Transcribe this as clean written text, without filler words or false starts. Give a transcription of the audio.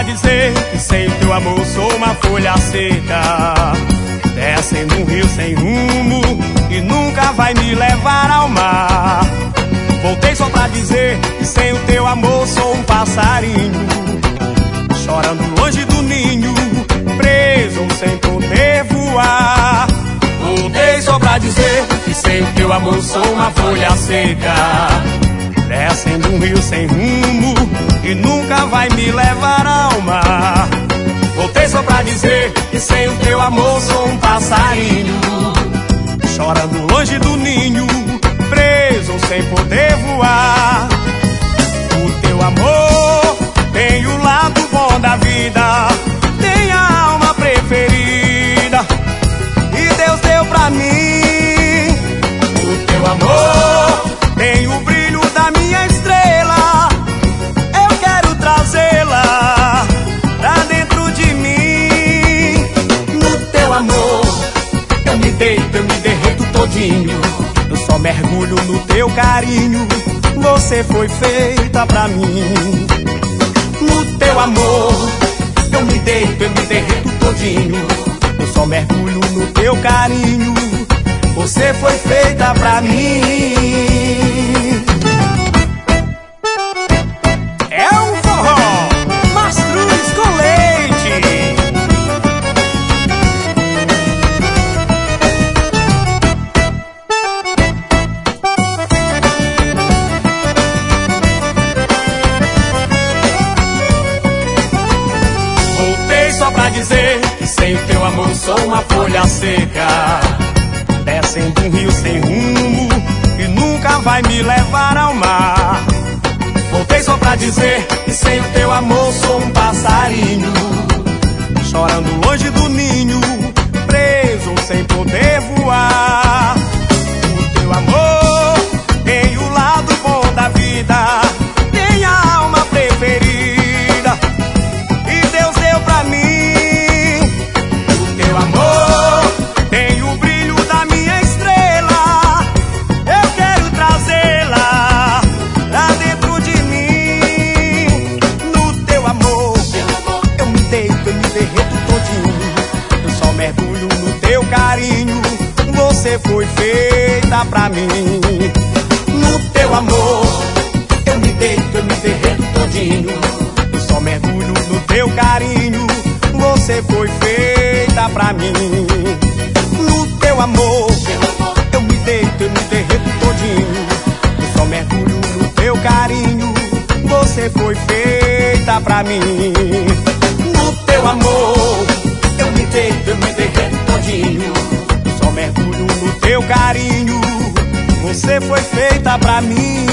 dizer que sem teu amor sou uma folha seca, descendo um rio sem rumo e nunca vai me levar ao mar. Voltei só pra dizer que sem o teu amor sou um passarinho, chorando longe do ninho, preso sem poder voar. Voltei só pra dizer que sem o teu amor sou uma folha seca, descendo um rio sem rumo e nunca vai me levar ao mar. Voltei só pra dizer que sem o teu amor sou um passarinho, chorando longe do ninho, preso sem poder voar. O teu amor tem o lado bom da vida, tem a alma preferida e Deus deu pra mim. O teu amor tem o brilho da minha estrela, eu quero trazê-la pra dentro de mim. No teu amor eu me deito, eu me derreto todinho, eu só mergulho no teu carinho, você foi feita pra mim. No teu amor eu me deito, eu me derreto todinho, eu só mergulho no teu carinho, você foi feita pra mim. É um forró Mastruz com leite. Voltei só pra dizer que sem o teu amor sou uma folha seca, descendo um rio sem rumo e nunca vai me levar ao mar. Voltei só pra dizer que sem o teu amor sou um passarinho, chorando longe do ninho, preso sem poder voar. O teu amor tem o lado bom da vida, tem a alma preferida e Deus deu pra mim. O teu amor tem o brilho da minha estrela, eu quero trazê-la pra dentro de mim. No teu amor eu me deito, eu me derreto todinho, eu só mergulho no teu carinho, você foi feita pra mim. No teu amor eu me deito, eu me derreto todinho, eu só mergulho no teu carinho, você foi feita pra mim. No teu amor eu me deito, eu me derreto todinho, eu só mergulho no teu carinho, você foi feita pra mim. No teu amor eu me deito, eu me derreto todinho, eu só mergulho no teu carinho, você foi feita pra mim.